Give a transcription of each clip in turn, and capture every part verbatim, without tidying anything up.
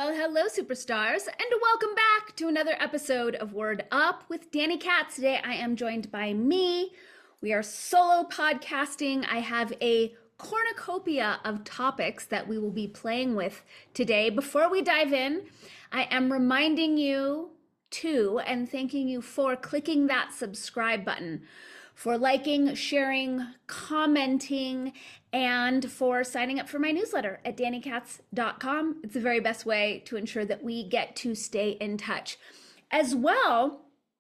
Well, hello, superstars, and welcome back to another episode of Word Up with Danny Katz. Today, I am joined by me. We are solo podcasting. I have a cornucopia of topics that we will be playing with today. Before we dive in, I am reminding you to and thanking you for clicking that subscribe button, for liking, sharing, commenting, and for signing up for my newsletter at danny katz dot com. It's the very best way to ensure that we get to stay in touch. As well,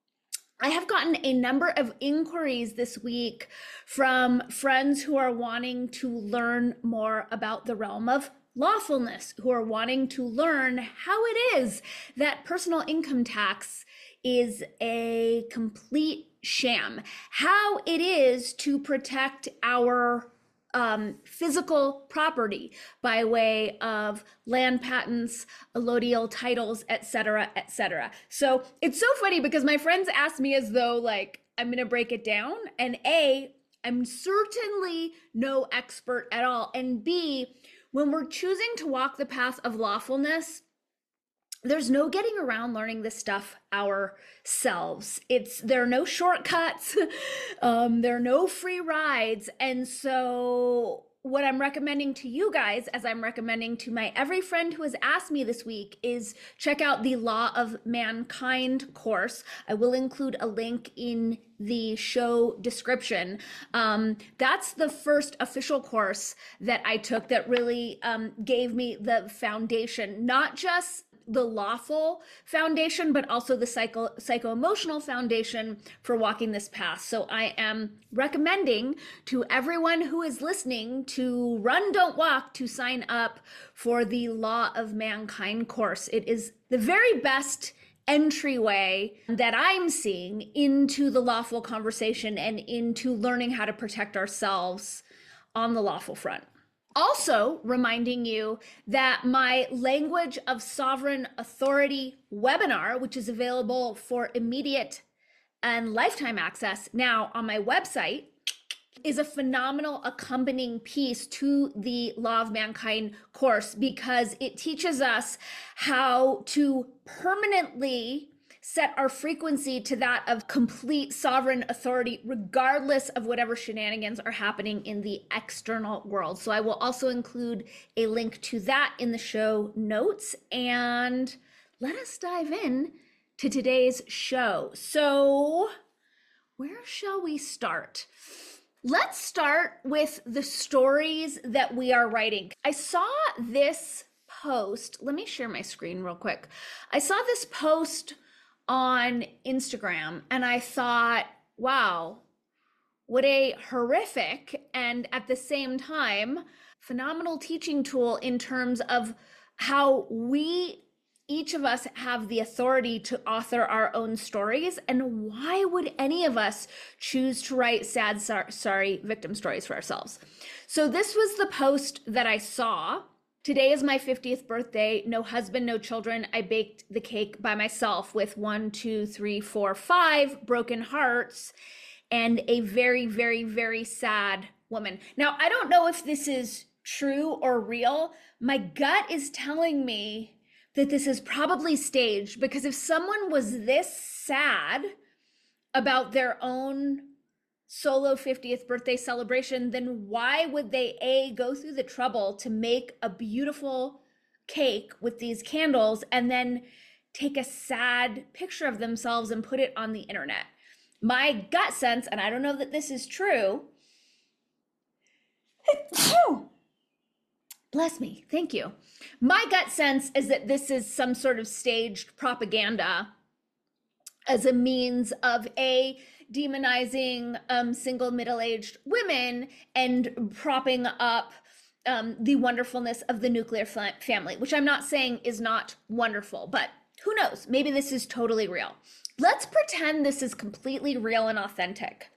I have gotten a number of inquiries this week from friends who are wanting to learn more about the realm of lawfulness, who are wanting to learn how it is that personal income tax is a complete sham, how it is to protect our um, physical property by way of land patents, allodial titles, et cetera, et cetera. So it's so funny because my friends ask me as though like I'm going to break it down, and A, I'm certainly no expert at all, and B, when we're choosing to walk the path of lawfulness, there's no getting around learning this stuff ourselves. It's there are no shortcuts, um, there are no free rides, and so what I'm recommending to you guys, as I'm recommending to my every friend who has asked me this week, is check out the Law of Mankind course. I will include a link in the show description. Um, that's the first official course that I took that really um, gave me the foundation, not just the lawful foundation, but also the psycho psycho-emotional foundation for walking this path. So I am recommending to everyone who is listening to Run, Don't Walk to sign up for the Law of Mankind course. It is the very best entryway that I'm seeing into the lawful conversation and into learning how to protect ourselves on the lawful front. Also reminding you that my Language of Sovereign Authority webinar, which is available for immediate and lifetime access now on my website, is a phenomenal accompanying piece to the Law of Mankind course because it teaches us how to permanently set our frequency to that of complete sovereign authority, regardless of whatever shenanigans are happening in the external world. So I will also include a link to that in the show notes. And let us dive in to today's show. So where shall we start? Let's start with the stories that we are writing. I saw this post. Let me share my screen real quick. I saw this post on Instagram and I thought, wow, what a horrific and at the same time phenomenal teaching tool in terms of how we, each of us, have the authority to author our own stories, and why would any of us choose to write sad, sorry victim stories for ourselves? So this was the post that I saw. Today is my fiftieth birthday, no husband, no children. I baked the cake by myself with one, two, three, four, five broken hearts and a very, very, very sad woman. Now, I don't know if this is true or real. My gut is telling me that this is probably staged, because if someone was this sad about their own solo fiftieth birthday celebration, then why would they A, go through the trouble to make a beautiful cake with these candles and then take a sad picture of themselves and put it on the internet? My gut sense, and I don't know that this is true, bless me, thank you. My gut sense is that this is some sort of staged propaganda as a means of A, demonizing um, single middle-aged women and propping up um, the wonderfulness of the nuclear family, which I'm not saying is not wonderful, but who knows? Maybe this is totally real. Let's pretend this is completely real and authentic.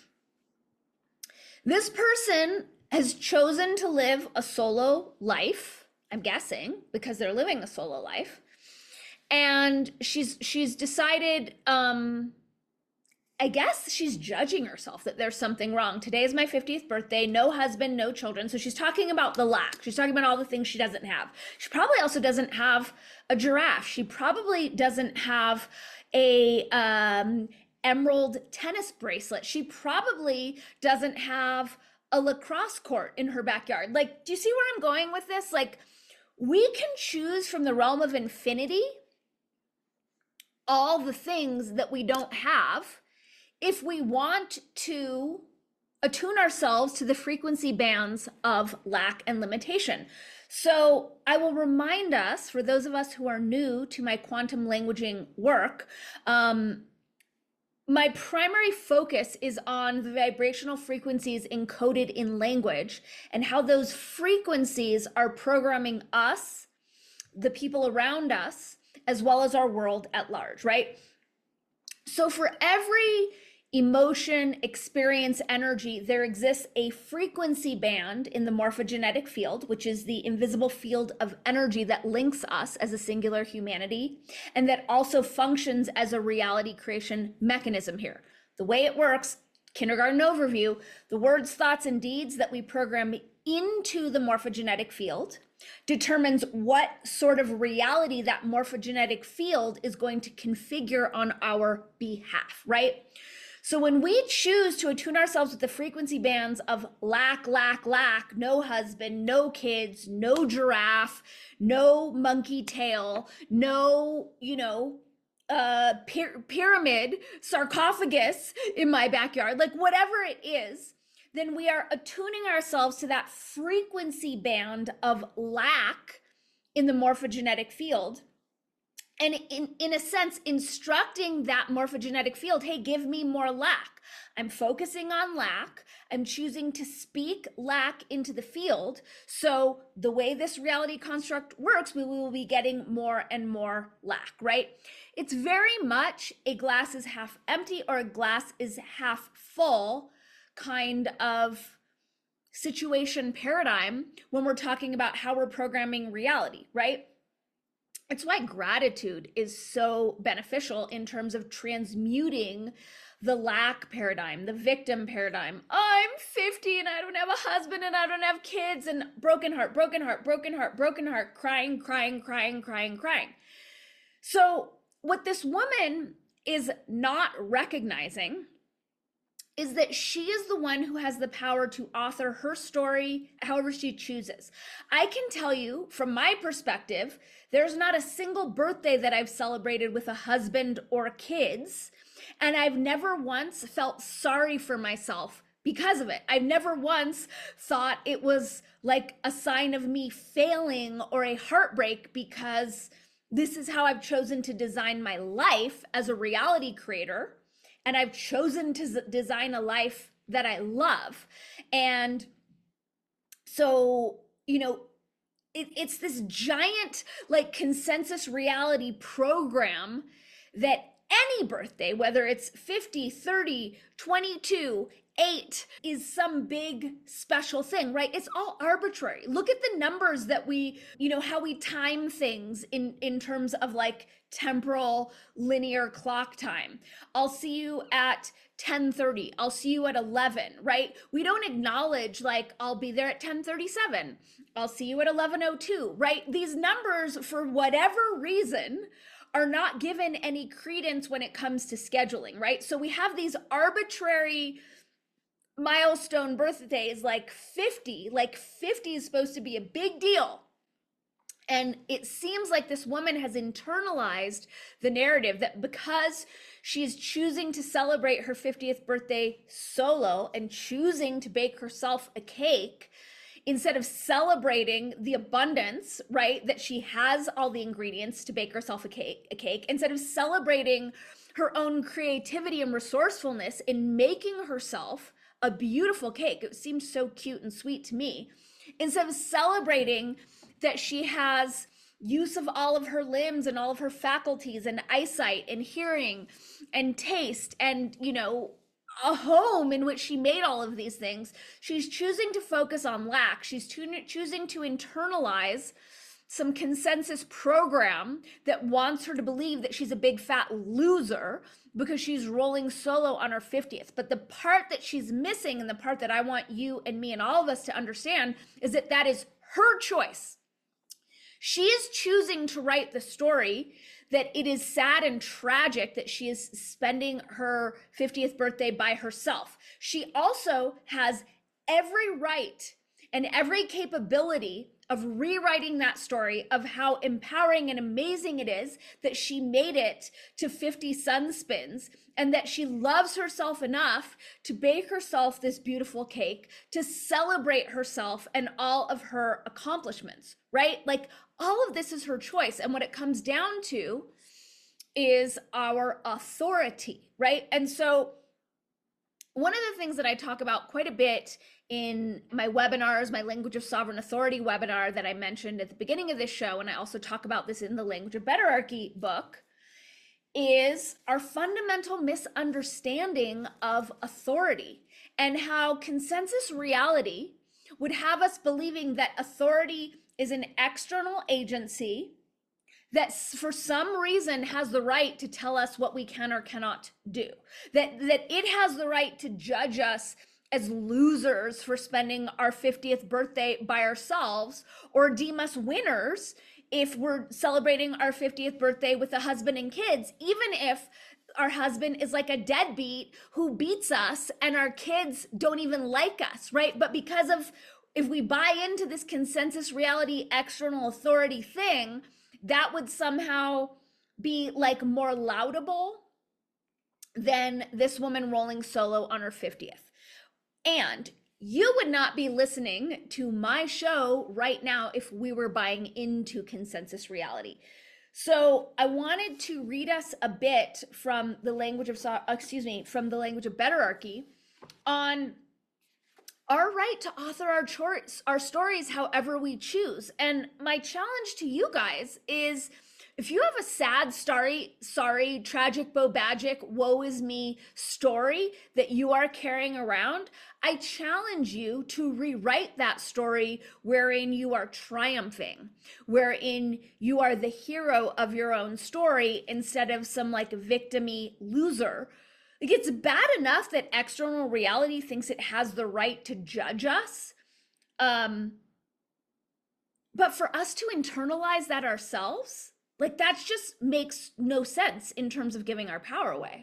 This person has chosen to live a solo life, I'm guessing, because they're living a solo life. And she's she's decided um, I guess she's judging herself that there's something wrong. Today is my fiftieth birthday, no husband, no children. So she's talking about the lack. She's talking about all the things she doesn't have. She probably also doesn't have a giraffe. She probably doesn't have a um, emerald tennis bracelet. She probably doesn't have a lacrosse court in her backyard. Like, do you see where I'm going with this? Like, we can choose from the realm of infinity all the things that we don't have if we want to attune ourselves to the frequency bands of lack and limitation. So I will remind us, for those of us who are new to my quantum languaging work, um, my primary focus is on the vibrational frequencies encoded in language and how those frequencies are programming us, the people around us, as well as our world at large, right? So for every emotion, experience, energy, there exists a frequency band in the morphogenetic field, which is the invisible field of energy that links us as a singular humanity, and that also functions as a reality creation mechanism here. The way it works, kindergarten overview, the words, thoughts, and deeds that we program into the morphogenetic field determines what sort of reality that morphogenetic field is going to configure on our behalf, right? So when we choose to attune ourselves with the frequency bands of lack, lack, lack, no husband, no kids, no giraffe, no monkey tail, no, you know, uh, py- pyramid, sarcophagus in my backyard, like whatever it is, then we are attuning ourselves to that frequency band of lack in the morphogenetic field. And in, in a sense, instructing that morphogenetic field, hey, give me more lack. I'm focusing on lack. I'm choosing to speak lack into the field. So the way this reality construct works, we will be getting more and more lack, right? It's very much a glass is half empty or a glass is half full kind of situation paradigm when we're talking about how we're programming reality, right? It's why gratitude is so beneficial in terms of transmuting the lack paradigm, the victim paradigm. Oh, I'm fifty and I don't have a husband and I don't have kids, and broken heart, broken heart, broken heart, broken heart, crying, crying, crying, crying, crying. So what this woman is not recognizing is that she is the one who has the power to author her story however she chooses. I can tell you from my perspective, there's not a single birthday that I've celebrated with a husband or kids, and I've never once felt sorry for myself because of it. I've never once thought it was like a sign of me failing or a heartbreak because this is how I've chosen to design my life as a reality creator. And I've chosen to design a life that I love. And so, you know, it, it's this giant like consensus reality program that any birthday, whether it's fifty, thirty, twenty-two, eight, is some big special thing, right? It's all arbitrary. Look at the numbers that we, you know, how we time things in, in terms of like temporal linear clock time. I'll see you at ten thirty. I'll see you at eleven, right? We don't acknowledge like I'll be there at ten thirty-seven. I'll see you at eleven oh two, right? These numbers, for whatever reason, are not given any credence when it comes to scheduling, right? So we have these arbitrary milestone birthdays like fifty, like fifty is supposed to be a big deal. And it seems like this woman has internalized the narrative that because she's choosing to celebrate her fiftieth birthday solo and choosing to bake herself a cake, instead of celebrating the abundance, right, that she has all the ingredients to bake herself a cake, a cake, instead of celebrating her own creativity and resourcefulness in making herself a beautiful cake, it seems so cute and sweet to me, instead of celebrating that she has use of all of her limbs and all of her faculties and eyesight and hearing and taste and, you know, a home in which she made all of these things, she's choosing to focus on lack. She's choosing to internalize some consensus program that wants her to believe that she's a big fat loser because she's rolling solo on her fiftieth. But the part that she's missing, and the part that I want you and me and all of us to understand, is that that is her choice. She is choosing to write the story that it is sad and tragic that she is spending her fiftieth birthday by herself. She also has every right and every capability of rewriting that story, of how empowering and amazing it is that she made it to fifty Sunspins, and that she loves herself enough to bake herself this beautiful cake to celebrate herself and all of her accomplishments, right? Like, all of this is her choice. And what it comes down to is our authority, right? And so one of the things that I talk about quite a bit in my webinars, my Language of Sovereign Authority webinar that I mentioned at the beginning of this show, and I also talk about this in the Language of Betterarchy book, is our fundamental misunderstanding of authority, and how consensus reality would have us believing that authority is an external agency that for some reason has the right to tell us what we can or cannot do, that that it has the right to judge us as losers for spending our fiftieth birthday by ourselves, or deem us winners if we're celebrating our fiftieth birthday with a husband and kids, even if our husband is like a deadbeat who beats us and our kids don't even like us, right? But because of, if we buy into this consensus reality external authority thing, that would somehow be like more laudable than this woman rolling solo on her fiftieth. And you would not be listening to my show right now if we were buying into consensus reality. So I wanted to read us a bit from the language of, excuse me, from the Language of Betterarchy on our right to author our choice, our stories however we choose. And my challenge to you guys is, if you have a sad, sorry, sorry, tragic, bobagic, woe is me story that you are carrying around, I challenge you to rewrite that story wherein you are triumphing, wherein you are the hero of your own story instead of some like victim-y loser. Like, it's bad enough that external reality thinks it has the right to judge us. Um, but for us to internalize that ourselves, like, that just makes no sense in terms of giving our power away.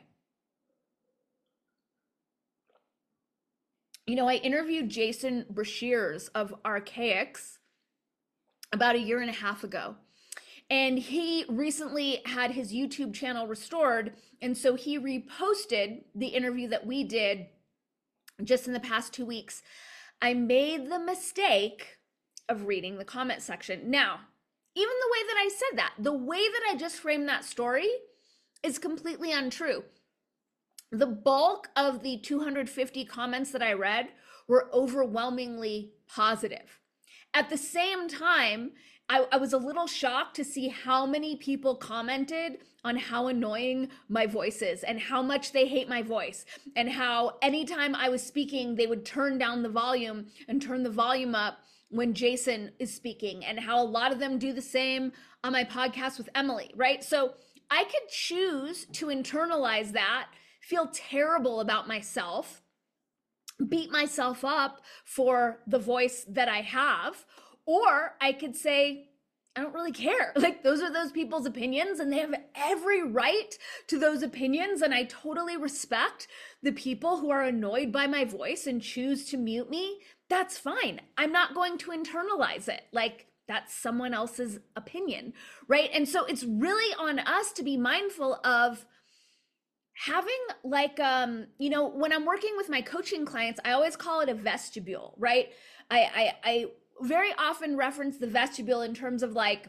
You know, I interviewed Jason Brashears of Archaics about a year and a half ago. And he recently had his YouTube channel restored. And so he reposted the interview that we did just in the past two weeks. I made the mistake of reading the comment section. Now, even the way that I said that, the way that I just framed that story is completely untrue. The bulk of the two hundred fifty comments that I read were overwhelmingly positive. At the same time, I, I was a little shocked to see how many people commented on how annoying my voice is and how much they hate my voice, and how anytime I was speaking, they would turn down the volume and turn the volume up when Jason is speaking, and how a lot of them do the same on my podcast with Emily, right? So I could choose to internalize that, feel terrible about myself, beat myself up for the voice that I have, or I could say, I don't really care. Like, those are those people's opinions and they have every right to those opinions. And I totally respect the people who are annoyed by my voice and choose to mute me. That's fine. I'm not going to internalize it. Like, that's someone else's opinion, right? And so it's really on us to be mindful of having, like, um, you know, when I'm working with my coaching clients, I always call it a vestibule, right? I, I, I very often reference the vestibule in terms of, like,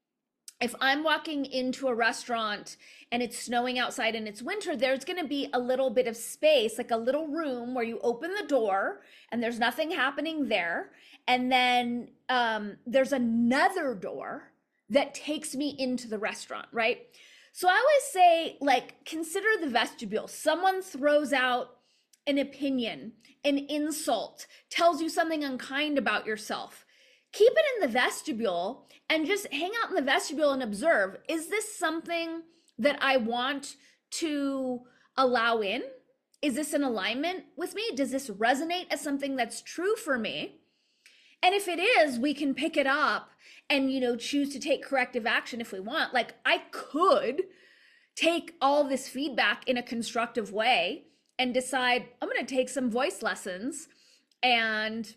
if I'm walking into a restaurant and it's snowing outside and it's winter, there's going to be a little bit of space, like a little room where you open the door and there's nothing happening there. And then um, there's another door that takes me into the restaurant, right? So I always say, like, consider the vestibule. Someone throws out an opinion, an insult, tells you something unkind about yourself. keep it in the vestibule and just hang out in the vestibule and observe. Is this something that I want to allow in? Is this in alignment with me? Does this resonate as something that's true for me? And if it is, we can pick it up and, you know, choose to take corrective action if we want. Like, I could take all this feedback in a constructive way and decide I'm going to take some voice lessons and,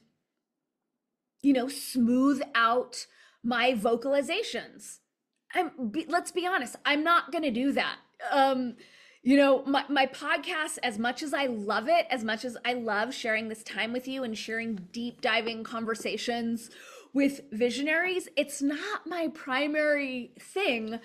you know, smooth out my vocalizations. I'm, be, let's be honest, I'm not going to do that. Um, you know, my, my podcast, as much as I love it, as much as I love sharing this time with you and sharing deep diving conversations with visionaries, it's not my primary thing.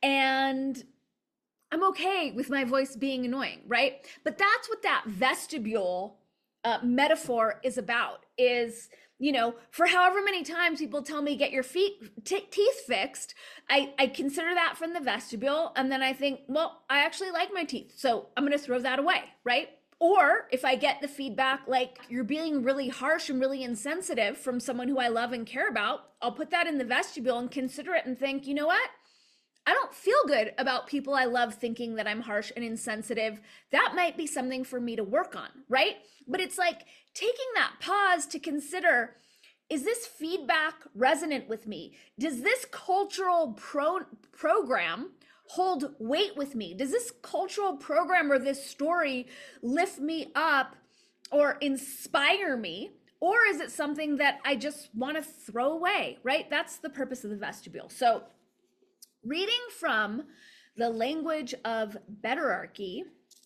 And I'm okay with my voice being annoying, right? But that's what that vestibule uh, metaphor is about, is, you know, for however many times people tell me, get your feet t- teeth fixed, I, I consider that from the vestibule. And then I think, well, I actually like my teeth, so I'm going to throw that away, right? Or if I get the feedback, like, you're being really harsh and really insensitive from someone who I love and care about, I'll put that in the vestibule and consider it and think, you know what? I don't feel good about people I love thinking that I'm harsh and insensitive. That might be something for me to work on, right? But it's like taking that pause to consider, is this feedback resonant with me? Does this cultural pro program hold weight with me? Does this cultural program or this story lift me up or inspire me? Or is it something that I just want to throw away, right? That's the purpose of the vestibule. So reading from The Language of Betterarchy.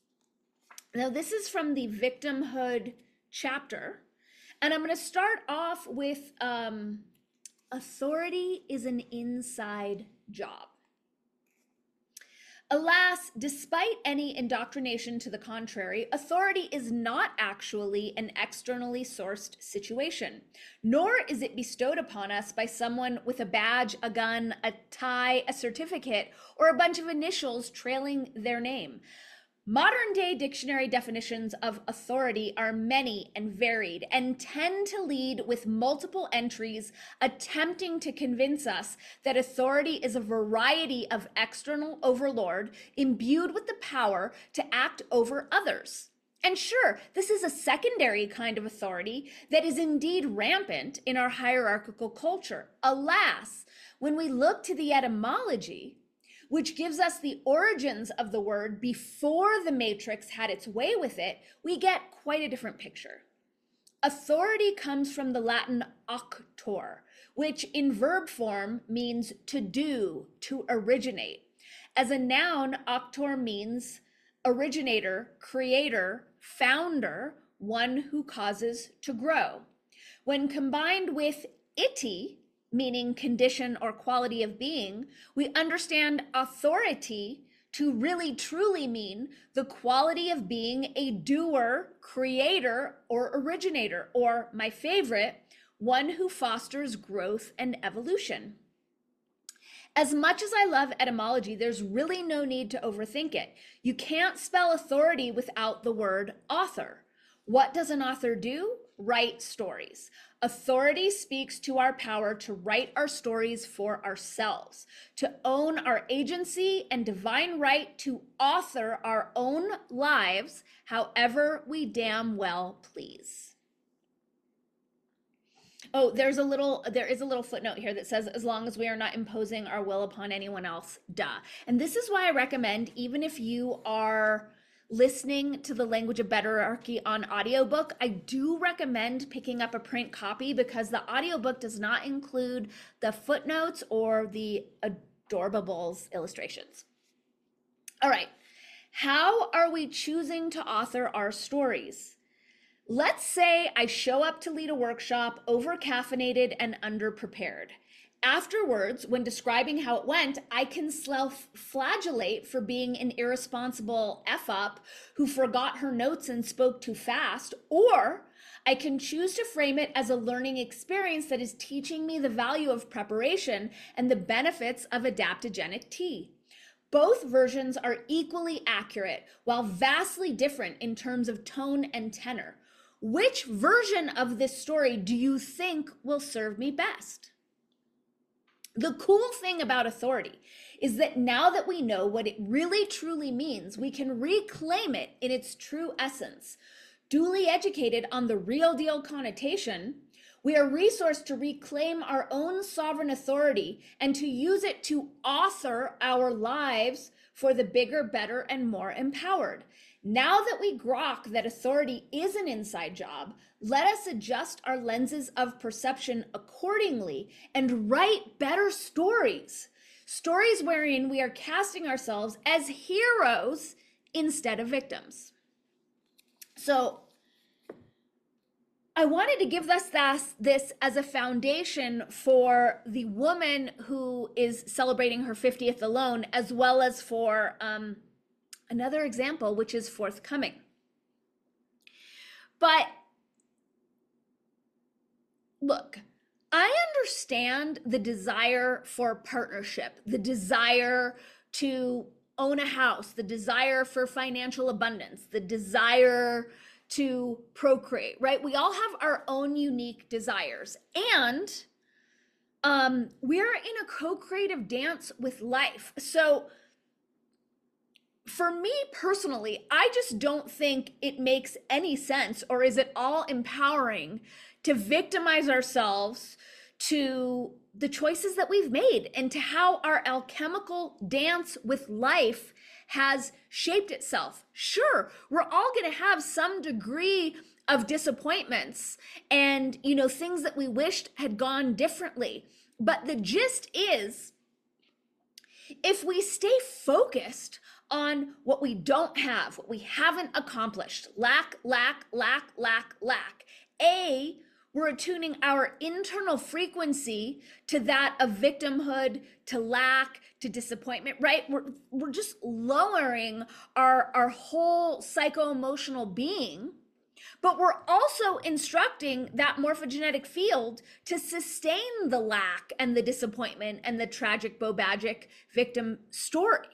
Now, this is from the victimhood chapter. And I'm going to start off with um, authority is an inside job. Alas, despite any indoctrination to the contrary, authority is not actually an externally sourced situation, nor is it bestowed upon us by someone with a badge, a gun, a tie, a certificate, or a bunch of initials trailing their name. Modern day dictionary definitions of authority are many and varied and tend to lead with multiple entries attempting to convince us that authority is a variety of external overlord imbued with the power to act over others. And sure, this is a secondary kind of authority that is indeed rampant in our hierarchical culture. Alas, when we look to the etymology, which gives us the origins of the word before the matrix had its way with it, we get quite a different picture. Authority comes from the Latin auctor, which in verb form means to do, to originate. As a noun, auctor means originator, creator, founder, one who causes to grow. When combined with iti, meaning condition or quality of being, we understand authority to really truly mean the quality of being a doer, creator, or originator, or my favorite, one who fosters growth and evolution. As much as I love etymology, there's really no need to overthink it. You can't spell authority without the word author. What does an author do? Write stories. Authority speaks to our power to write our stories for ourselves, to own our agency and divine right to author our own lives however we damn well please. Oh, there's a little, there is a little footnote here that says, as long as we are not imposing our will upon anyone else, duh. And this is why I recommend, even if you are listening to The Language of Betterarchy on audiobook, I do recommend picking up a print copy because the audiobook does not include the footnotes or the Adorables illustrations. All right, how are we choosing to author our stories? Let's say I show up to lead a workshop over-caffeinated and underprepared. Afterwards, when describing how it went, I can self-flagellate for being an irresponsible F-up who forgot her notes and spoke too fast, or I can choose to frame it as a learning experience that is teaching me the value of preparation and the benefits of adaptogenic tea. Both versions are equally accurate, while vastly different in terms of tone and tenor. which version of this story do you think will serve me best? The cool thing about authority is that now that we know what it really truly means, we can reclaim it in its true essence. Duly educated on the real deal connotation, we are resourced to reclaim our own sovereign authority and to use it to author our lives for the bigger, better, and more empowered. Now that we grok that authority is an inside job, let us adjust our lenses of perception accordingly and write better stories. Stories wherein we are casting ourselves as heroes instead of victims. So I wanted to give us this, this as a foundation for the woman who is celebrating her fiftieth alone, as well as for um, another example, which is forthcoming. But look, I understand the desire for partnership, the desire to own a house, the desire for financial abundance, the desire to procreate, right? We all have our own unique desires, and um, we're in a co-creative dance with life. So for me personally, I just don't think it makes any sense, or is it all empowering to victimize ourselves to the choices that we've made and to how our alchemical dance with life has shaped itself. Sure, we're all going to have some degree of disappointments and, you know, things that we wished had gone differently. But the gist is, if we stay focused on what we don't have, what we haven't accomplished, lack, lack, lack, lack, lack, A, we're attuning our internal frequency to that of victimhood, to lack, to disappointment, right? We're, we're just lowering our, our whole psycho-emotional being, but we're also instructing that morphogenetic field to sustain the lack and the disappointment and the tragic Bobagic victim story.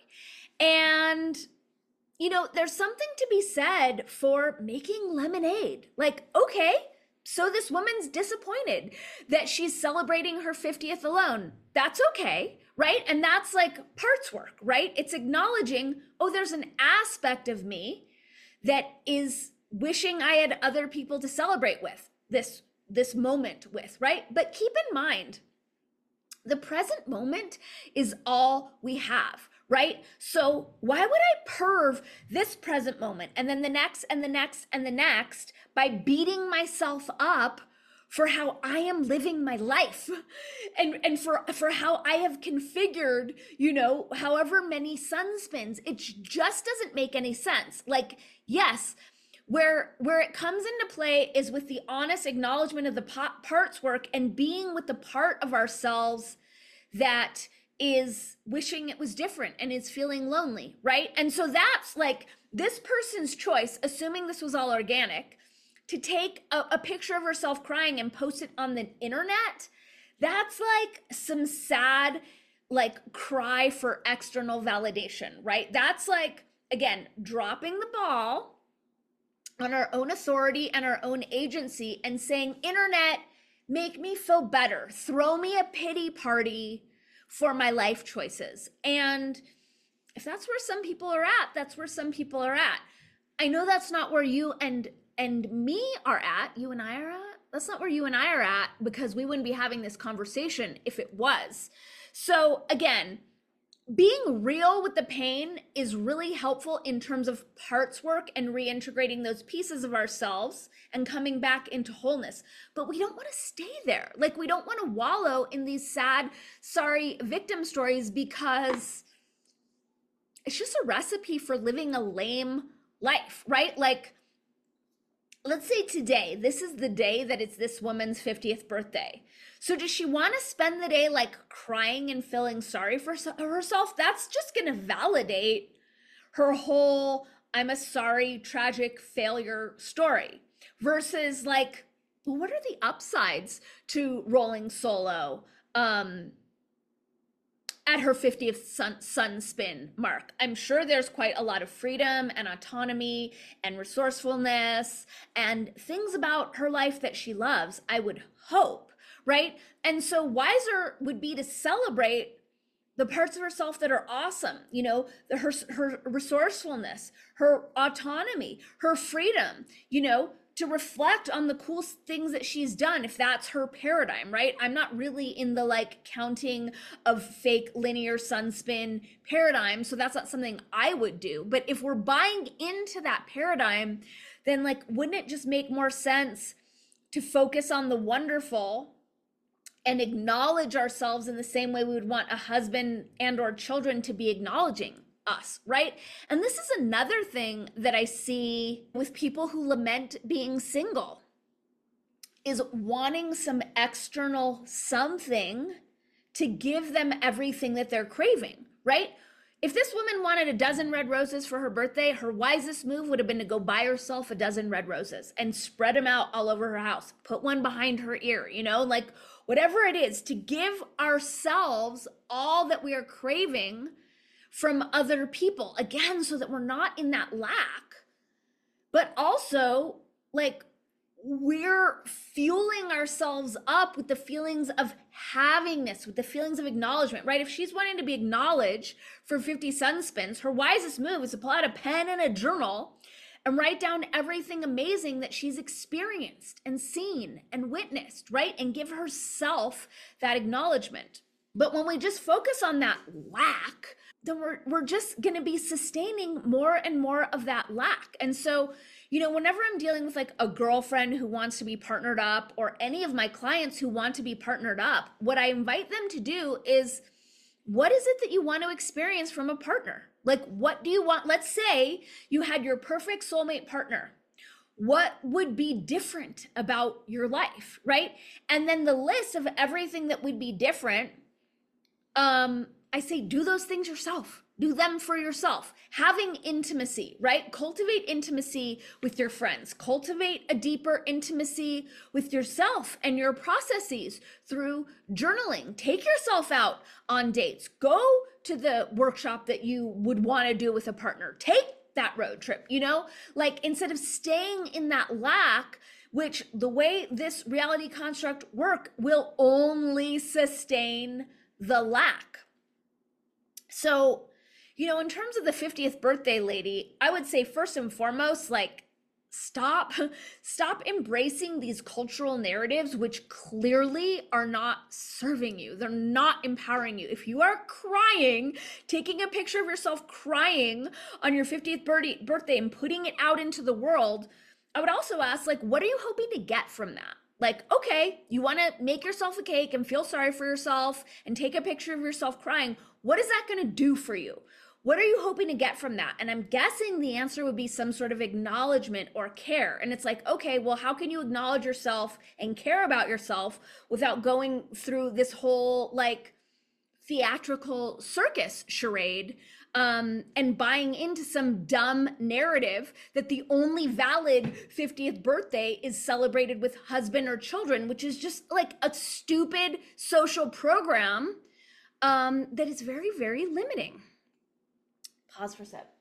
And, you know, there's something to be said for making lemonade. Like, okay, so this woman's disappointed that she's celebrating her fiftieth alone. That's okay, right? And that's like parts work, right? It's acknowledging, oh, there's an aspect of me that is wishing I had other people to celebrate with this, this moment with, right? But keep in mind, the present moment is all we have, right? So why would I perv this present moment and then the next and the next and the next by beating myself up for how I am living my life and, and for, for how I have configured, you know, however many sunspins? It just doesn't make any sense. Like, yes, where, where it comes into play is with the honest acknowledgement of the parts work and being with the part of ourselves that is wishing it was different and is feeling lonely, right? And so that's like this person's choice, assuming this was all organic, to take a, a picture of herself crying and post it on the internet. That's like some sad, like cry for external validation, right? That's like, again, dropping the ball on our own authority and our own agency and saying, internet, make me feel better. Throw me a pity party for my life choices. And if that's where some people are at, that's where some people are at. I know that's not where you and and me are at, you and I are at. That's not where you and I are at, because we wouldn't be having this conversation if it was. So again, being real with the pain is really helpful in terms of parts work and reintegrating those pieces of ourselves and coming back into wholeness. But we don't want to stay there. Like, we don't want to wallow in these sad, sorry victim stories, because it's just a recipe for living a lame life, right? Like, let's say today, this is the day that it's this woman's fiftieth birthday. So does she want to spend the day like crying and feeling sorry for herself? That's just going to validate her whole I'm a sorry, tragic failure story, versus like, well, what are the upsides to rolling solo? Um, at her fiftieth sun, sun spin mark. I'm sure there's quite a lot of freedom and autonomy and resourcefulness and things about her life that she loves, I would hope, right? And so wiser would be to celebrate the parts of herself that are awesome, you know, the, her, her resourcefulness, her autonomy, her freedom, you know, to reflect on the cool things that she's done, if that's her paradigm, right? I'm not really in the like counting of fake linear sunspin paradigm, so that's not something I would do. But if we're buying into that paradigm, then like, wouldn't it just make more sense to focus on the wonderful and acknowledge ourselves in the same way we would want a husband and or children to be acknowledging us, right? And this is another thing that I see with people who lament being single, is wanting some external something to give them everything that they're craving, right? If this woman wanted a dozen red roses for her birthday, her wisest move would have been to go buy herself a dozen red roses and spread them out all over her house, put one behind her ear, you know, like whatever it is, to give ourselves all that we are craving from other people, again, so that we're not in that lack, but also like we're fueling ourselves up with the feelings of havingness, with the feelings of acknowledgement, right? If she's wanting to be acknowledged for fifty sunspins, her wisest move is to pull out a pen and a journal and write down everything amazing that she's experienced and seen and witnessed, right? And give herself that acknowledgement. But when we just focus on that lack, then we're, we're just going to be sustaining more and more of that lack. And so, you know, whenever I'm dealing with like a girlfriend who wants to be partnered up, or any of my clients who want to be partnered up, what I invite them to do is, what is it that you want to experience from a partner? Like, what do you want? Let's say you had your perfect soulmate partner. What would be different about your life, right? And then the list of everything that would be different, um, I say, do those things yourself. Do them for yourself. Having intimacy, right? Cultivate intimacy with your friends. Cultivate a deeper intimacy with yourself and your processes through journaling. Take yourself out on dates. Go to the workshop that you would want to do with a partner. Take that road trip, you know? Like, instead of staying in that lack, which the way this reality construct work will only sustain the lack. So, you know, in terms of the fiftieth birthday lady, I would say first and foremost, like, stop, stop embracing these cultural narratives, which clearly are not serving you. They're not empowering you. If you are crying, taking a picture of yourself crying on your fiftieth birthday and putting it out into the world, I would also ask, like, what are you hoping to get from that? Like, okay, you want to make yourself a cake and feel sorry for yourself and take a picture of yourself crying. What is that going to do for you? What are you hoping to get from that? And I'm guessing the answer would be some sort of acknowledgement or care. And it's like, okay, well, how can you acknowledge yourself and care about yourself without going through this whole like theatrical circus charade um, and buying into some dumb narrative that the only valid fiftieth birthday is celebrated with husband or children, which is just like a stupid social program um, that is very, very limiting. Pause for a sec.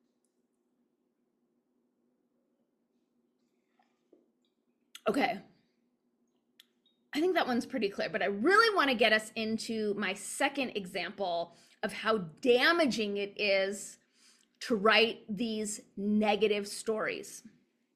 Okay. I think that one's pretty clear, but I really want to get us into my second example of how damaging it is to write these negative stories.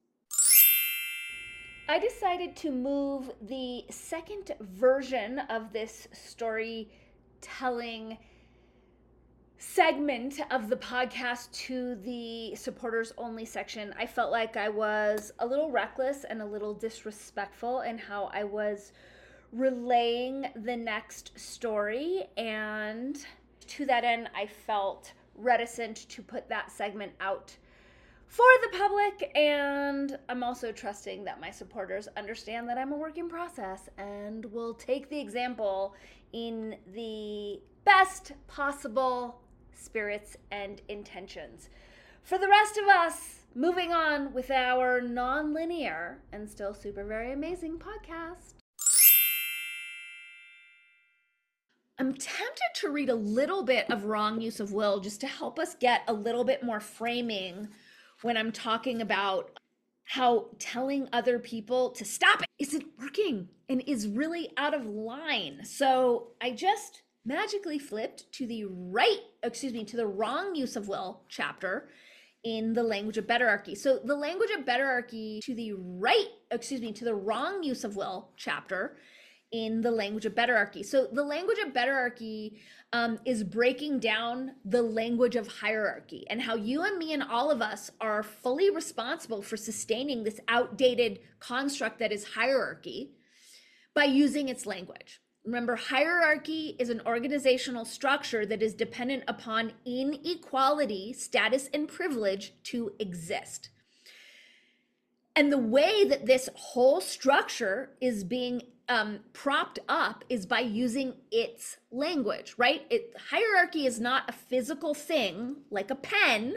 I decided to move the second version of this storytelling segment of the podcast to the supporters only section. I felt like I was a little reckless and a little disrespectful in how I was relaying the next story, and to that end I felt reticent to put that segment out for the public, and I'm also trusting that my supporters understand that I'm a work in process and will take the example in the best possible spirits and intentions. For the rest of us, moving on with our non-linear and still super very amazing podcast. I'm tempted to read a little bit of Wrong Use of Will just to help us get a little bit more framing when I'm talking about how telling other people to stop it isn't working and is really out of line. So I just magically flipped to the right, excuse me, to the Wrong Use of Will chapter in the Language of Betterarchy. So the Language of Betterarchy to the right, excuse me, to the Wrong Use of Will chapter in the Language of Betterarchy. So the Language of Betterarchy um, is breaking down the language of hierarchy and how you and me and all of us are fully responsible for sustaining this outdated construct that is hierarchy by using its language. Remember, hierarchy is an organizational structure that is dependent upon inequality, status, and privilege to exist. And the way that this whole structure is being um, propped up is by using its language, right? It, hierarchy is not a physical thing like a pen,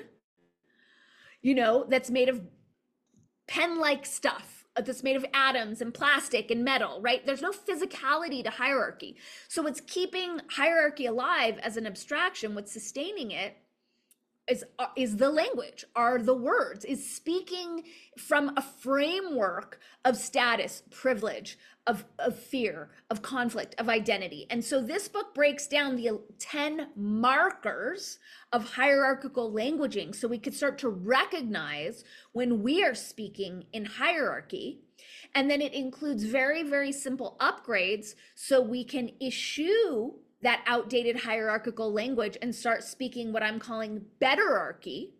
you know, that's made of pen-like stuff, that's made of atoms and plastic and metal, right? There's no physicality to hierarchy. So what's keeping hierarchy alive as an abstraction, what's sustaining it, is is the language, are the words, is speaking from a framework of status, privilege, of, of fear, of conflict, of identity. And so this book breaks down the ten markers of hierarchical languaging so we could start to recognize when we are speaking in hierarchy. And then it includes very, very simple upgrades so we can issue that outdated hierarchical language and start speaking what I'm calling betterarchy,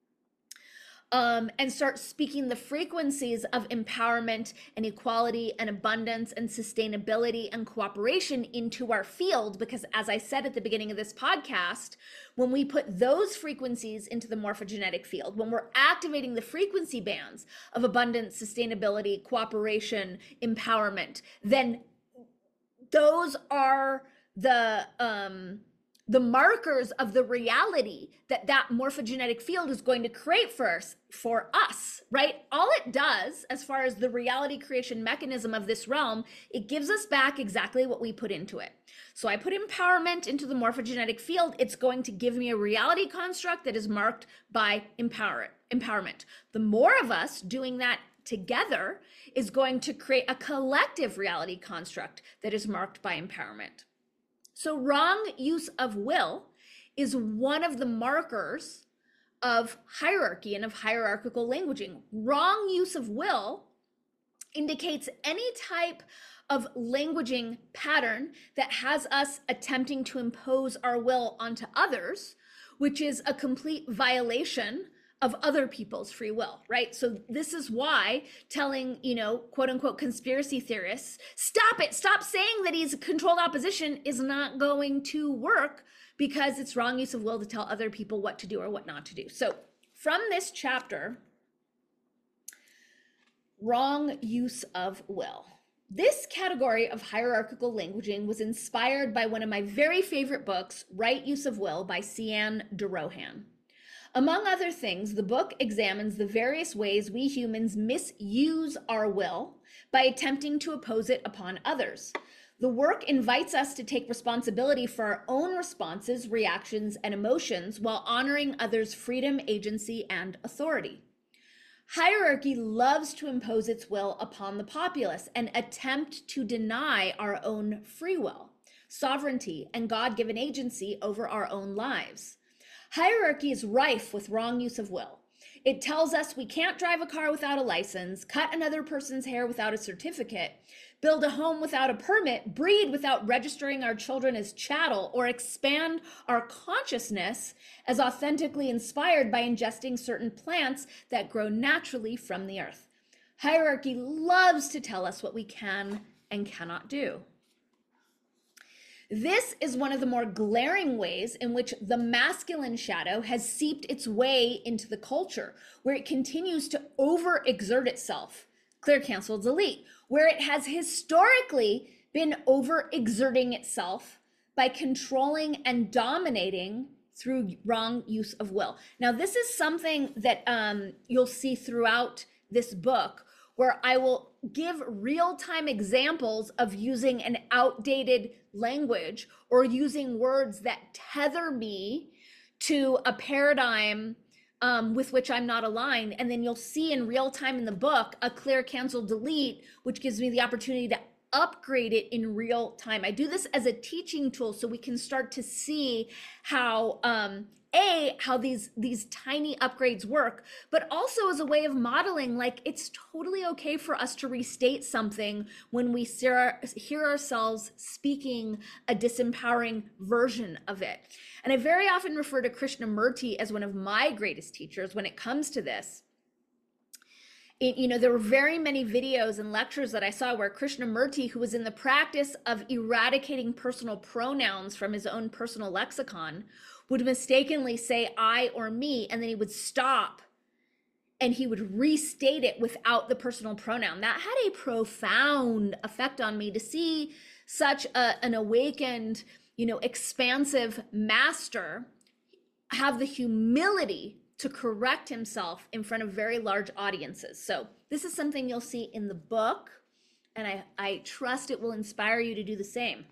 um, and start speaking the frequencies of empowerment and equality and abundance and sustainability and cooperation into our field. Because as I said at the beginning of this podcast, when we put those frequencies into the morphogenetic field, when we're activating the frequency bands of abundance, sustainability, cooperation, empowerment, then those are the um the markers of the reality that that morphogenetic field is going to create for us, for us, right? All it does, as far as the reality creation mechanism of this realm, it gives us back exactly what we put into it. So I put empowerment into the morphogenetic field. It's going to give me a reality construct that is marked by empower empowerment. The more of us doing that together is going to create a collective reality construct that is marked by empowerment. So wrong use of will is one of the markers of hierarchy and of hierarchical languaging. Wrong use of will indicates any type of languaging pattern that has us attempting to impose our will onto others, which is a complete violation of other people's free will, right? So this is why telling, you know, quote unquote conspiracy theorists, stop it, stop saying that he's controlled opposition is not going to work, because it's wrong use of will to tell other people what to do or what not to do. So from this chapter, wrong use of will. This category of hierarchical languaging was inspired by one of my very favorite books, Right Use of Will by Cian de Rohan. Among other things, the book examines the various ways we humans misuse our will by attempting to oppose it upon others. The work invites us to take responsibility for our own responses, reactions, and emotions while honoring others' freedom, agency, and authority. Hierarchy loves to impose its will upon the populace and attempt to deny our own free will, sovereignty, and God-given agency over our own lives. Hierarchy is rife with wrong use of will. It tells us we can't drive a car without a license, cut another person's hair without a certificate, build a home without a permit, breed without registering our children as chattel, or expand our consciousness as authentically inspired by ingesting certain plants that grow naturally from the earth. Hierarchy loves to tell us what we can and cannot do. This is one of the more glaring ways in which the masculine shadow has seeped its way into the culture, where it continues to overexert itself. Clear, cancel, delete. Where it has historically been overexerting itself by controlling and dominating through wrong use of will. Now, this is something that um, you'll see throughout this book, where I will give real-time examples of using an outdated language or using words that tether me to a paradigm um, with which I'm not aligned. And then you'll see in real time in the book a clear, cancel, delete, which gives me the opportunity to upgrade it in real time. I do this as a teaching tool so we can start to see how um, A, how these these tiny upgrades work, but also as a way of modeling, like it's totally okay for us to restate something when we hear, hear ourselves speaking a disempowering version of it. And I very often refer to Krishnamurti as one of my greatest teachers when it comes to this. It, you know, there were very many videos and lectures that I saw where Krishnamurti, who was in the practice of eradicating personal pronouns from his own personal lexicon, would mistakenly say I or me, and then he would stop and he would restate it without the personal pronoun. That had a profound effect on me to see such a, an awakened, you know, expansive master have the humility to correct himself in front of very large audiences. So this is something you'll see in the book, and I, I trust it will inspire you to do the same.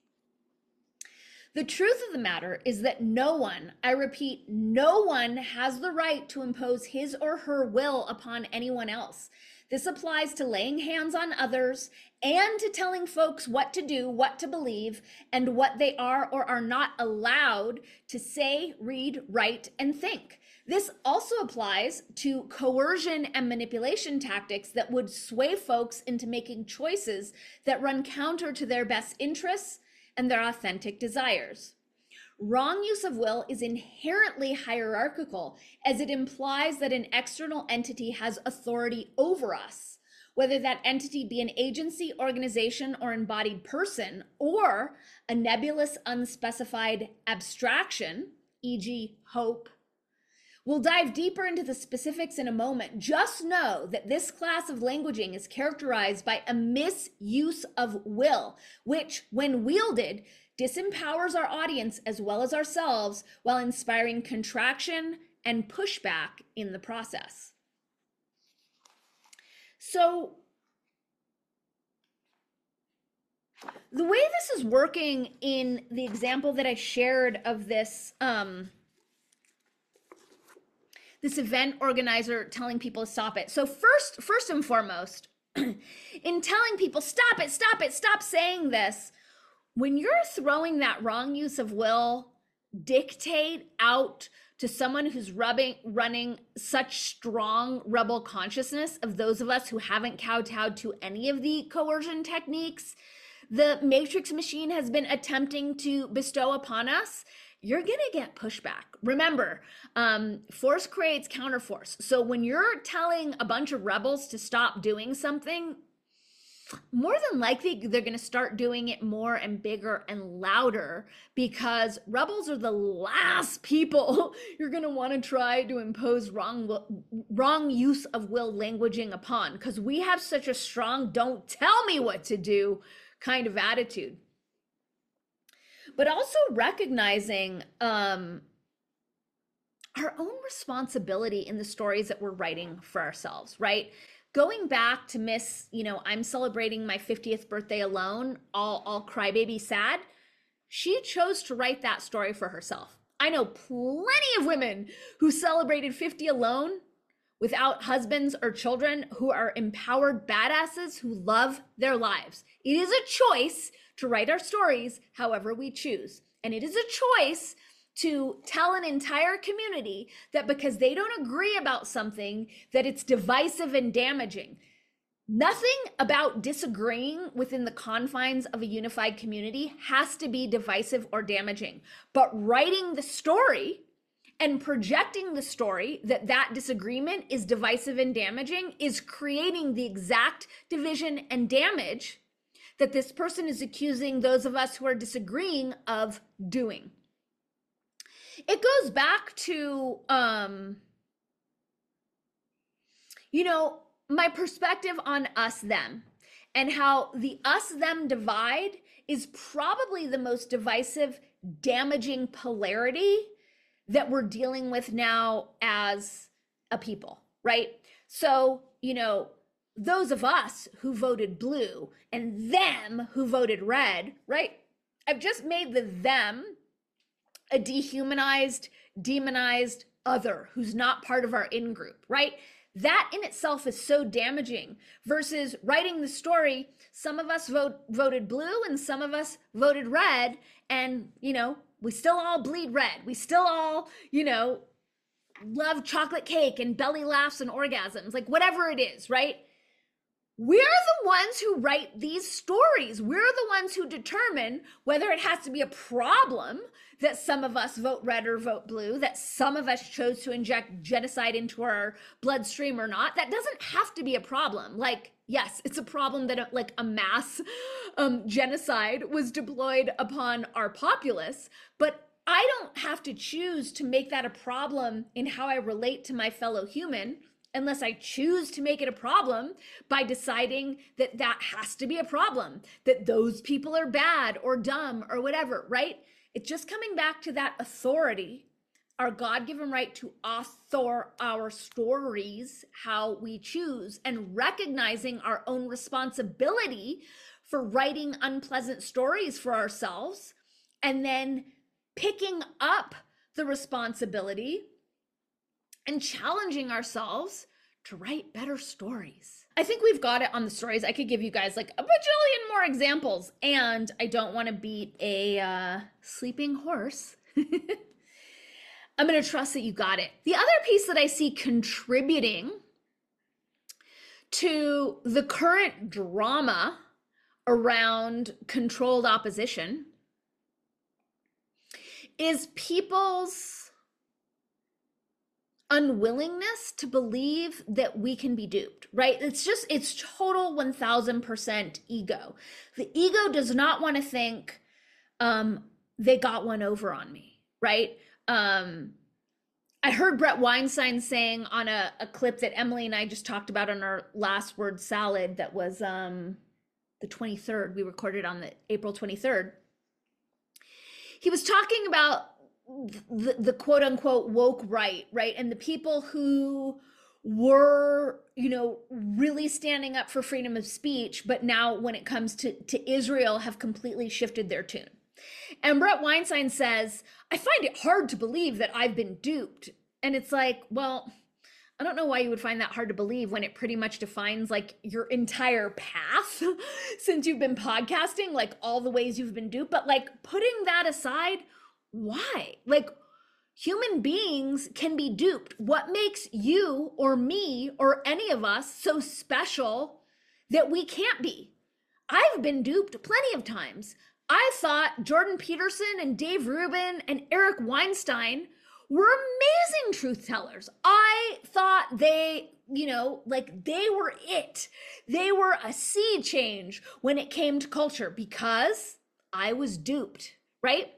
The truth of the matter is that no one, I repeat, no one has the right to impose his or her will upon anyone else. This applies to laying hands on others and to telling folks what to do, what to believe, and what they are or are not allowed to say, read, write, and think. This also applies to coercion and manipulation tactics that would sway folks into making choices that run counter to their best interests and their authentic desires. Wrong use of will is inherently hierarchical, as it implies that an external entity has authority over us, whether that entity be an agency, organization, or embodied person, or a nebulous, unspecified abstraction, for example, hope. We'll dive deeper into the specifics in a moment. Just know that this class of languaging is characterized by a misuse of will, which, when wielded, disempowers our audience as well as ourselves, while inspiring contraction and pushback in the process. So, the way this is working in the example that I shared of this, um, this event organizer telling people to stop it. So first, first and foremost, in telling people, stop it, stop it, stop saying this, when you're throwing that wrong use of will dictate out to someone who's rubbing, running such strong rebel consciousness of those of us who haven't kowtowed to any of the coercion techniques the Matrix machine has been attempting to bestow upon us, you're gonna get pushback. Remember, um, force creates counterforce. So when you're telling a bunch of rebels to stop doing something, more than likely they're gonna start doing it more and bigger and louder, because rebels are the last people you're gonna wanna try to impose wrong, wrong use of will languaging upon, because we have such a strong don't tell me what to do kind of attitude. But also recognizing um, our own responsibility in the stories that we're writing for ourselves, right? Going back to Miss, you know, I'm celebrating my fiftieth birthday alone, all, all crybaby sad. She chose to write that story for herself. I know plenty of women who celebrated fifty alone without husbands or children, who are empowered badasses who love their lives. It is a choice to write our stories however we choose. And it is a choice to tell an entire community that because they don't agree about something, that it's divisive and damaging. Nothing about disagreeing within the confines of a unified community has to be divisive or damaging. But writing the story and projecting the story that that disagreement is divisive and damaging is creating the exact division and damage that this person is accusing those of us who are disagreeing of doing. It goes back to, um, you know, my perspective on us, them, and how the us, them divide is probably the most divisive, damaging polarity that we're dealing with now as a people, right? So, you know, those of us who voted blue and them who voted red, right? I've just made the them a dehumanized, demonized other who's not part of our in group, right? That in itself is so damaging versus writing the story. Some of us vote, voted blue and some of us voted red. And, you know, we still all bleed red. We still all, you know, love chocolate cake and belly laughs and orgasms, like whatever it is, right? We're the ones who write these stories. We're the ones who determine whether it has to be a problem that some of us vote red or vote blue, that some of us chose to inject genocide into our bloodstream or not. That doesn't have to be a problem. Like, yes, it's a problem that like a mass um, genocide was deployed upon our populace, but I don't have to choose to make that a problem in how I relate to my fellow human unless I choose to make it a problem by deciding that that has to be a problem, that those people are bad or dumb or whatever, right? It's just coming back to that authority, our God-given right to author our stories, how we choose, and recognizing our own responsibility for writing unpleasant stories for ourselves, and then picking up the responsibility and challenging ourselves to write better stories. I think we've got it on the stories. I could give you guys like a bajillion more examples, and I don't want to beat a uh, sleeping horse. I'm going to trust that you got it. The other piece that I see contributing to the current drama around controlled opposition is people's unwillingness to believe that we can be duped, right? It's just, it's total one thousand percent ego. The ego does not want to think um, they got one over on me, right? Um, I heard Brett Weinstein saying on a, a clip that Emily and I just talked about on our last word salad that was um, the twenty-third, we recorded on the April twenty-third. He was talking about the, the quote unquote woke right, right? And the people who were, you know, really standing up for freedom of speech, but now when it comes to, to Israel have completely shifted their tune. And Brett Weinstein says, I find it hard to believe that I've been duped. And it's like, well, I don't know why you would find that hard to believe when it pretty much defines like your entire path since you've been podcasting, like all the ways you've been duped. But like putting that aside, why? Like human beings can be duped. What makes you or me or any of us so special that we can't be? I've been duped plenty of times. I thought Jordan Peterson and Dave Rubin and Eric Weinstein were amazing truth tellers. I thought they, you know, like they were it. They were a sea change when it came to culture because I was duped, right?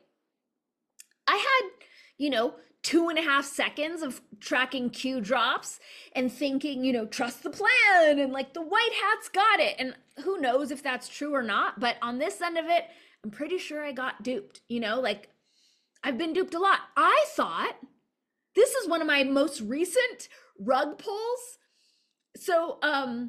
I had, you know, two and a half seconds of tracking Q drops and thinking, you know, trust the plan and like the white hats got it. And who knows if that's true or not, but on this end of it, I'm pretty sure I got duped, you know, like I've been duped a lot. I thought this is one of my most recent rug pulls. So um,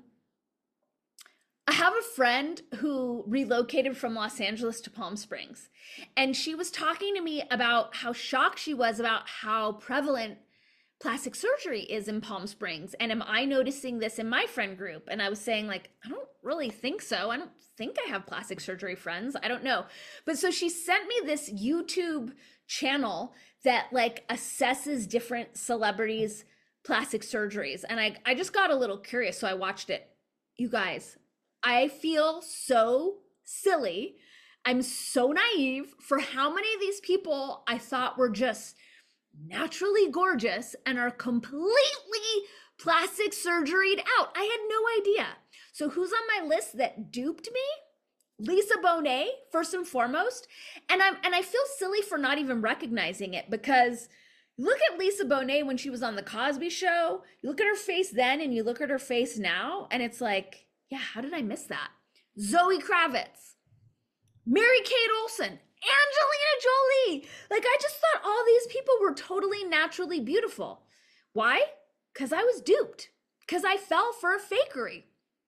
I have a friend who relocated from Los Angeles to Palm Springs, and she was talking to me about how shocked she was about how prevalent plastic surgery is in Palm Springs. And am I noticing this in my friend group? And I was saying like, I don't really think so. I don't think I have plastic surgery friends. I don't know. But so she sent me this YouTube channel that like assesses different celebrities' plastic surgeries. And I, I just got a little curious. So I watched it. You guys, I feel so silly. I'm so naive for how many of these people I thought were just naturally gorgeous and are completely plastic surgeried out. I had no idea. So who's on my list that duped me? Lisa Bonet, first and foremost. And I'm and I feel silly for not even recognizing it because look at Lisa Bonet when she was on the Cosby Show. You look at her face then and you look at her face now and it's like, yeah, how did I miss that? Zoe Kravitz, Mary-Kate Olsen, Angelina Jolie. Like I just thought all these people were totally naturally beautiful. Why? Because I was duped. Because I fell for a fakery.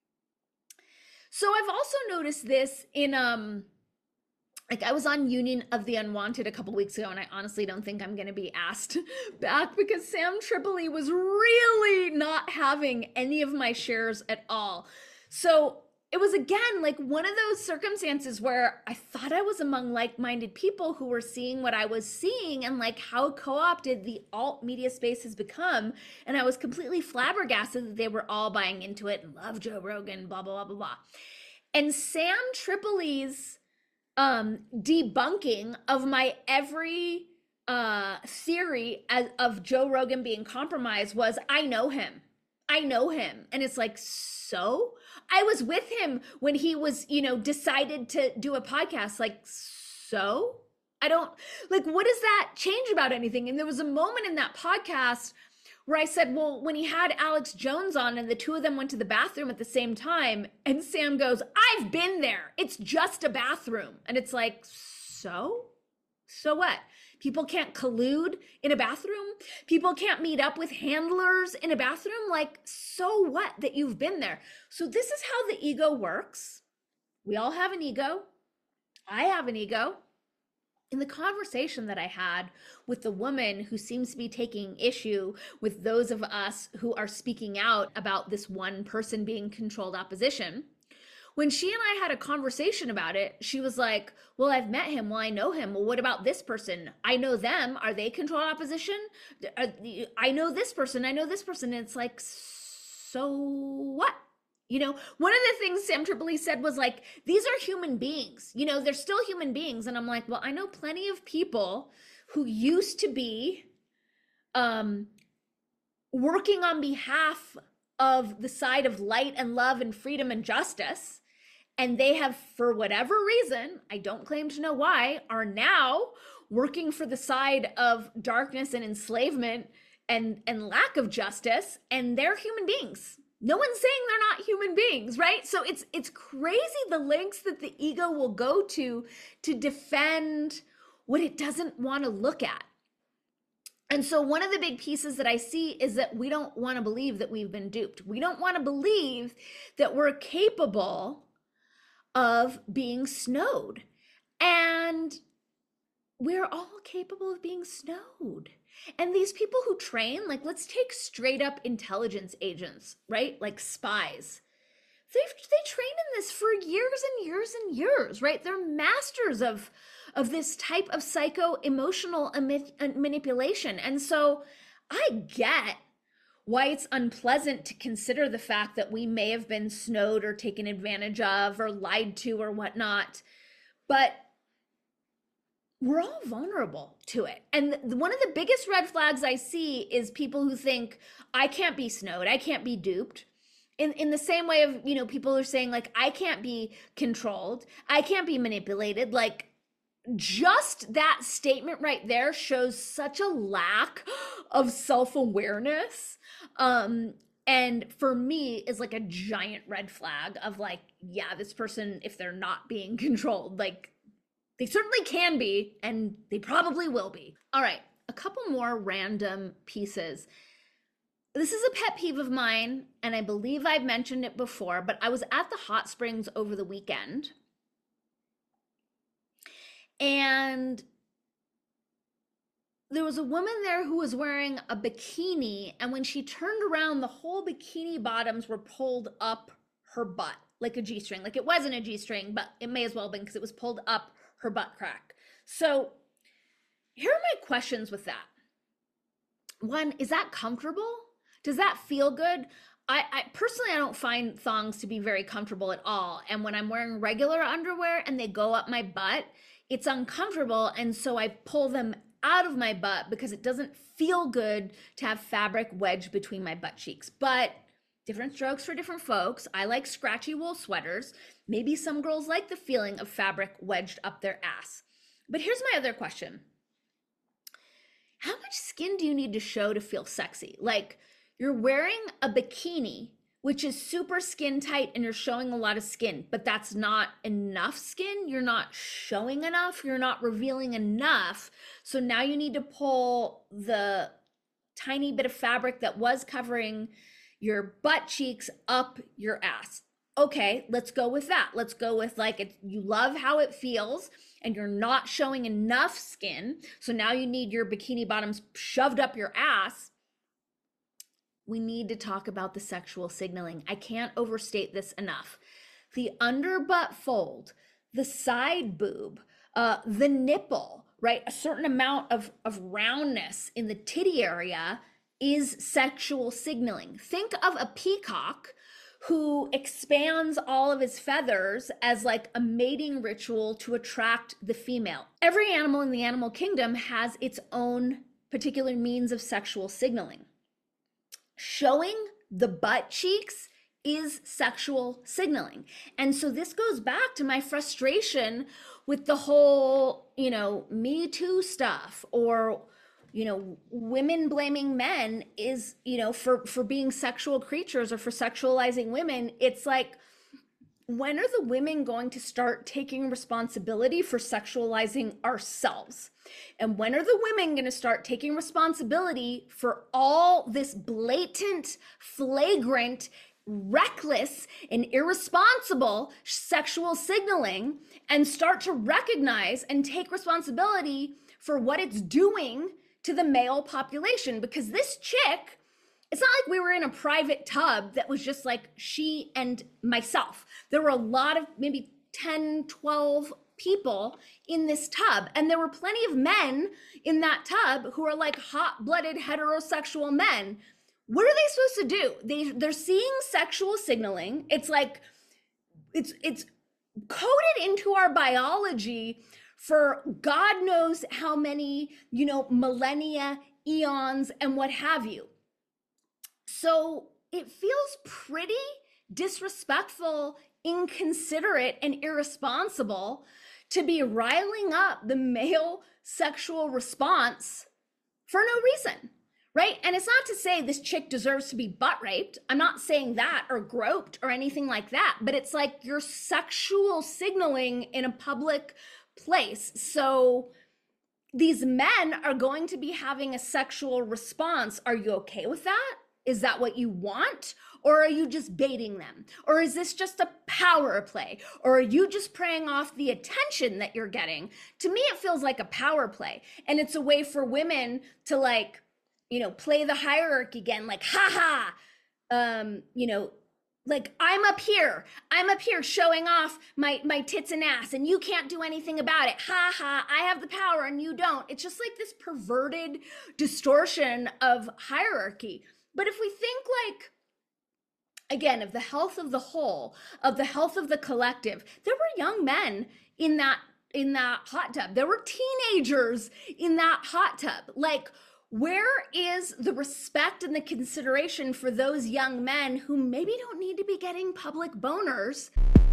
So I've also noticed this in um like I was on Union of the Unwanted a couple weeks ago, and I honestly don't think I'm going to be asked back because Sam Tripoli was really not having any of my shares at all. So it was again like one of those circumstances where I thought I was among like-minded people who were seeing what I was seeing and like how co-opted the alt media space has become. And I was completely flabbergasted that they were all buying into it and love Joe Rogan, blah, blah, blah, blah, blah. And Sam Tripoli's um debunking of my every uh theory as, of Joe Rogan being compromised was, I know him. I know him. And it's like, so I was with him when he was, you know, decided to do a podcast. Like, so I don't like, what does that change about anything? And there was a moment in that podcast where I said, well, when he had Alex Jones on and the two of them went to the bathroom at the same time, and Sam goes, I've been there. It's just a bathroom. And it's like, so? So what? People can't collude in a bathroom? People can't meet up with handlers in a bathroom? Like, so what that you've been there? So this is how the ego works. We all have an ego. I have an ego. In the conversation that I had with the woman who seems to be taking issue with those of us who are speaking out about this one person being controlled opposition, when she and I had a conversation about it, she was like, well, I've met him. Well, I know him. Well, what about this person? I know them. Are they controlled opposition? I know this person. I know this person. And it's like, so what? You know, one of the things Sam Tripoli said was like, these are human beings, you know, they're still human beings. And I'm like, well, I know plenty of people who used to be um, working on behalf of the side of light and love and freedom and justice. And they have, for whatever reason, I don't claim to know why, are now working for the side of darkness and enslavement and, and lack of justice. And they're human beings. No one's saying they're not human beings, right? So it's it's crazy the lengths that the ego will go to to defend what it doesn't want to look at. And so one of the big pieces that I see is that we don't want to believe that we've been duped. We don't want to believe that we're capable of being snowed. And we're all capable of being snowed. And these people who train, like, let's take straight up intelligence agents, right? Like spies. They they train in this for years and years and years, right? They're masters of, of this type of psycho-emotional manipulation. And so I get why it's unpleasant to consider the fact that we may have been snowed or taken advantage of or lied to or whatnot. But we're all vulnerable to it. And one of the biggest red flags I see is people who think, I can't be snowed, I can't be duped. In in the same way of, you know, people are saying like, I can't be controlled, I can't be manipulated. Like, just that statement right there shows such a lack of self-awareness. Um, and for me is like a giant red flag of like, yeah, this person, if they're not being controlled, like, they certainly can be, and they probably will be. All right, a couple more random pieces. This is a pet peeve of mine, and I believe I've mentioned it before, but I was at the hot springs over the weekend. And there was a woman there who was wearing a bikini, and when she turned around, the whole bikini bottoms were pulled up her butt, like a G-string. Like, it wasn't a G-string, but it may as well have been because it was pulled up her butt crack. So here are my questions with that. One, is that comfortable? Does that feel good? I, I personally, I don't find thongs to be very comfortable at all. And when I'm wearing regular underwear and they go up my butt, it's uncomfortable. And so I pull them out of my butt because it doesn't feel good to have fabric wedged between my butt cheeks. But different strokes for different folks. I like scratchy wool sweaters. Maybe some girls like the feeling of fabric wedged up their ass. But here's my other question. How much skin do you need to show to feel sexy? Like, you're wearing a bikini, which is super skin tight, and you're showing a lot of skin, but that's not enough skin. You're not showing enough. You're not revealing enough. So now you need to pull the tiny bit of fabric that was covering your butt cheeks up your ass. okay, let's go with that. Let's go with like, it, you love how it feels and you're not showing enough skin. So now you need your bikini bottoms shoved up your ass. We need to talk about the sexual signaling. I can't overstate this enough. The underbutt fold, the side boob, uh, the nipple, right? A certain amount of, of roundness in the titty area is sexual signaling. Think of a peacock who expands all of his feathers as like a mating ritual to attract the female. Every animal in the animal kingdom has its own particular means of sexual signaling. Showing the butt cheeks is sexual signaling. And so this goes back to my frustration with the whole, you know, Me Too stuff, or, you know, women blaming men is, you know, for, for being sexual creatures or for sexualizing women. It's like, when are the women going to start taking responsibility for sexualizing ourselves? And when are the women going to start taking responsibility for all this blatant, flagrant, reckless, and irresponsible sexual signaling, and start to recognize and take responsibility for what it's doing to the male population? Because this chick, it's not like we were in a private tub that was just like she and myself. There were a lot of maybe ten, twelve people in this tub. And there were plenty of men in that tub who are like hot-blooded heterosexual men. What are they supposed to do? They, they're seeing sexual signaling. It's like, it's, it's coded into our biology for God knows how many, you know, millennia, eons, and what have you. So it feels pretty disrespectful, inconsiderate, and irresponsible to be riling up the male sexual response for no reason, right? And it's not to say this chick deserves to be butt raped. I'm not saying that, or groped or anything like that, but it's like you're sexual signaling in a public place. So these men are going to be having a sexual response. Are you okay with that? Is that what you want? Or are you just baiting them? Or is this just a power play? Or are you just preying off the attention that you're getting? To me, it feels like a power play. And it's a way for women to, like, you know, play the hierarchy again, like, ha ha, um, you know, like, I'm up here, I'm up here showing off my, my tits and ass, and you can't do anything about it. Ha ha, I have the power and you don't. It's just like this perverted distortion of hierarchy. But if we think, like, again, of the health of the whole, of the health of the collective, there were young men in that, in that hot tub. There were teenagers in that hot tub. Like, where is the respect and the consideration for those young men who maybe don't need to be getting public boners?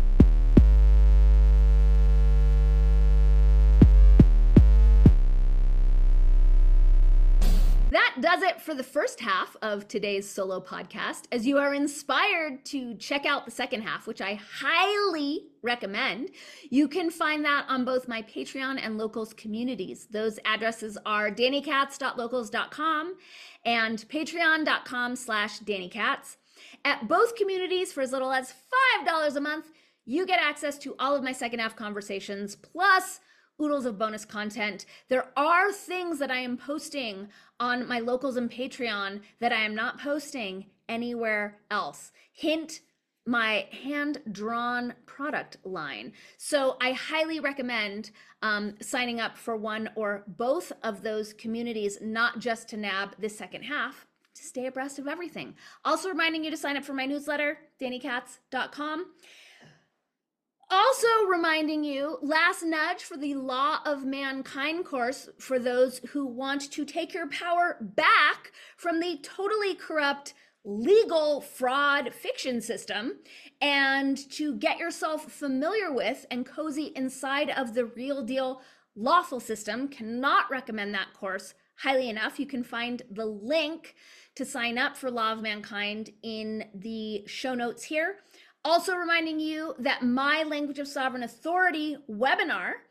That does it for the first half of today's solo podcast. As you are inspired to check out the second half, which I highly recommend, you can find that on both my Patreon and Locals communities. Those addresses are danny katz dot locals dot com and patreon dot com slash danny katz. At both communities, for as little as five dollars a month, you get access to all of my second half conversations, plus oodles of bonus content. There are things that I am posting on my Locals and Patreon that I am not posting anywhere else. Hint, my hand-drawn product line. So I highly recommend um, signing up for one or both of those communities, not just to nab this second half, to stay abreast of everything. Also reminding you to sign up for my newsletter, danny katz dot com. Also reminding you, last nudge for the Law of Mankind course for those who want to take your power back from the totally corrupt legal fraud fiction system and to get yourself familiar with and cozy inside of the real deal lawful system. Cannot recommend that course highly enough. You can find the link to sign up for Law of Mankind in the show notes here. Also reminding you that my Language of Sovereign Authority webinar,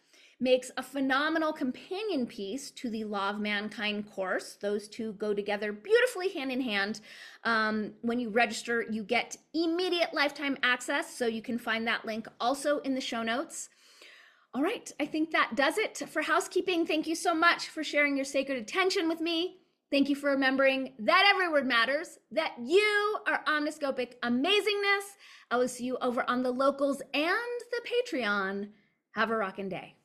makes a phenomenal companion piece to the Law of Mankind course. Those two go together beautifully hand in hand. Um, when you register, you get immediate lifetime access, so you can find that link also in the show notes. All right, I think that does it for housekeeping. Thank you so much for sharing your sacred attention with me. Thank you for remembering that every word matters, that you are omniscopic amazingness. I will see you over on the locals and the Patreon. Have a rockin' day.